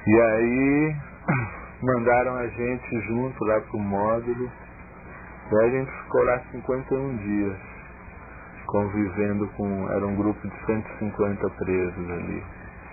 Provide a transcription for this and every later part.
E aí mandaram a gente junto lá pro módulo, e aí a gente ficou lá 51 dias, convivendo com, era um grupo de 150 presos ali.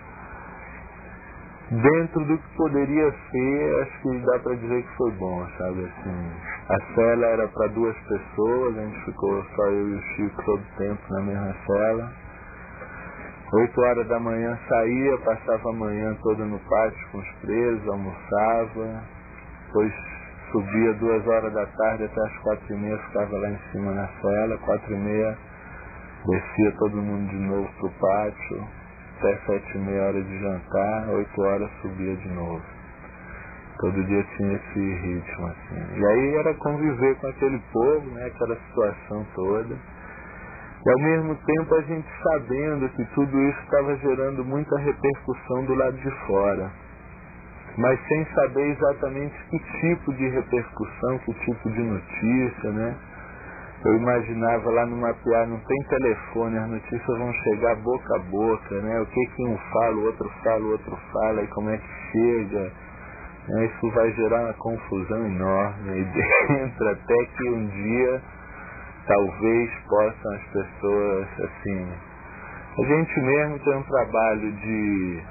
Dentro do que poderia ser, acho que dá pra dizer que foi bom, sabe, assim, a cela era para 2 pessoas, a gente ficou só eu e o Chico todo o tempo na mesma cela. 8 horas da manhã saía, passava a manhã toda no pátio com os presos, almoçava, depois subia 2 horas da tarde até as 4h30, ficava lá em cima na cela, 4h30 descia todo mundo de novo pro pátio, até 7h30 hora de jantar, 8 horas subia de novo. Todo dia tinha esse ritmo, assim. E aí era conviver com aquele povo, né, aquela situação toda. E ao mesmo tempo a gente sabendo que tudo isso estava gerando muita repercussão do lado de fora. Mas sem saber exatamente que tipo de repercussão, que tipo de notícia, né? Eu imaginava lá no mapear, não tem telefone, as notícias vão chegar boca a boca, né? O que um fala, o outro fala, e como é que chega, né? Isso vai gerar uma confusão enorme aí dentro, até que um dia talvez possam as pessoas, assim, a gente mesmo tem um trabalho de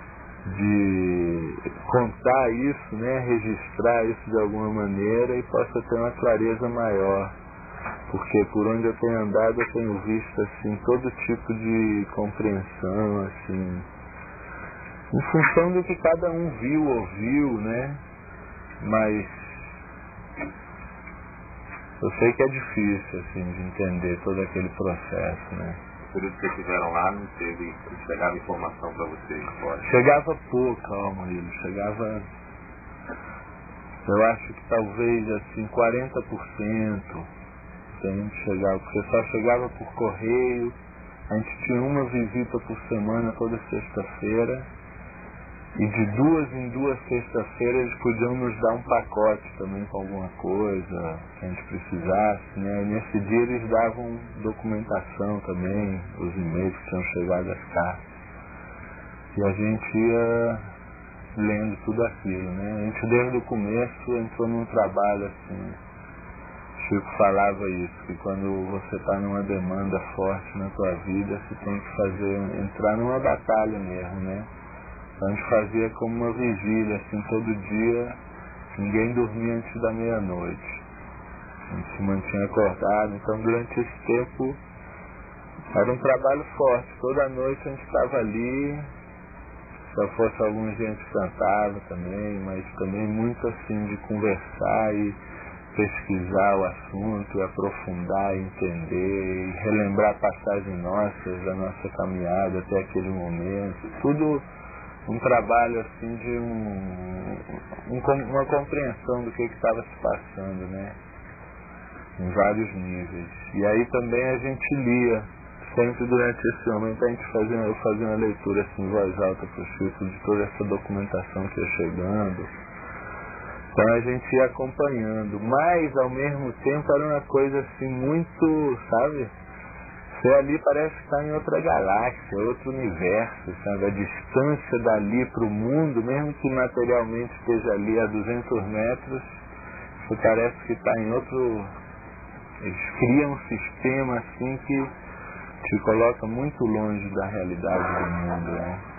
contar isso, né, registrar isso de alguma maneira e possa ter uma clareza maior, porque por onde eu tenho andado eu tenho visto, assim, todo tipo de compreensão, assim, em função do que cada um viu, ouviu, né, mas eu sei que é difícil, assim, de entender todo aquele processo, né. Por isso que vocês estiveram lá, não chegava informação para vocês fora? Chegava pouco, Murilo, chegava, eu acho que talvez, assim, 40% que a gente chegava, porque só chegava por correio, a gente tinha uma visita por semana toda sexta-feira, e de 2 em 2 sextas-feiras eles podiam nos dar um pacote também com alguma coisa que a gente precisasse, né? E nesse dia eles davam documentação também, os e-mails que tinham chegado, as cartas. E a gente ia lendo tudo aquilo, né? A gente desde o começo entrou num trabalho assim, Chico falava isso, que quando você está numa demanda forte na tua vida, você tem que entrar numa batalha mesmo, né? Então a gente fazia como uma vigília, assim, todo dia, ninguém dormia antes da meia-noite. A gente se mantinha acordado, então durante esse tempo era um trabalho forte. Toda noite a gente estava ali, se fosse algum dia a gente cantava também, mas também muito assim de conversar e pesquisar o assunto, aprofundar, entender, e relembrar passagens nossas, da nossa caminhada até aquele momento. Tudo um trabalho assim de uma compreensão do que estava se passando, né? Em vários níveis. E aí também a gente lia, sempre durante esse momento eu fazia uma leitura assim em voz alta para o Chico de toda essa documentação que ia chegando. Então a gente ia acompanhando, mas ao mesmo tempo era uma coisa assim muito, sabe? Você ali parece estar em outra galáxia, outro universo, sabe? A distância dali para o mundo, mesmo que materialmente esteja ali a 200 metros, você parece que está em outro... Eles criam um sistema assim que te coloca muito longe da realidade do mundo, né?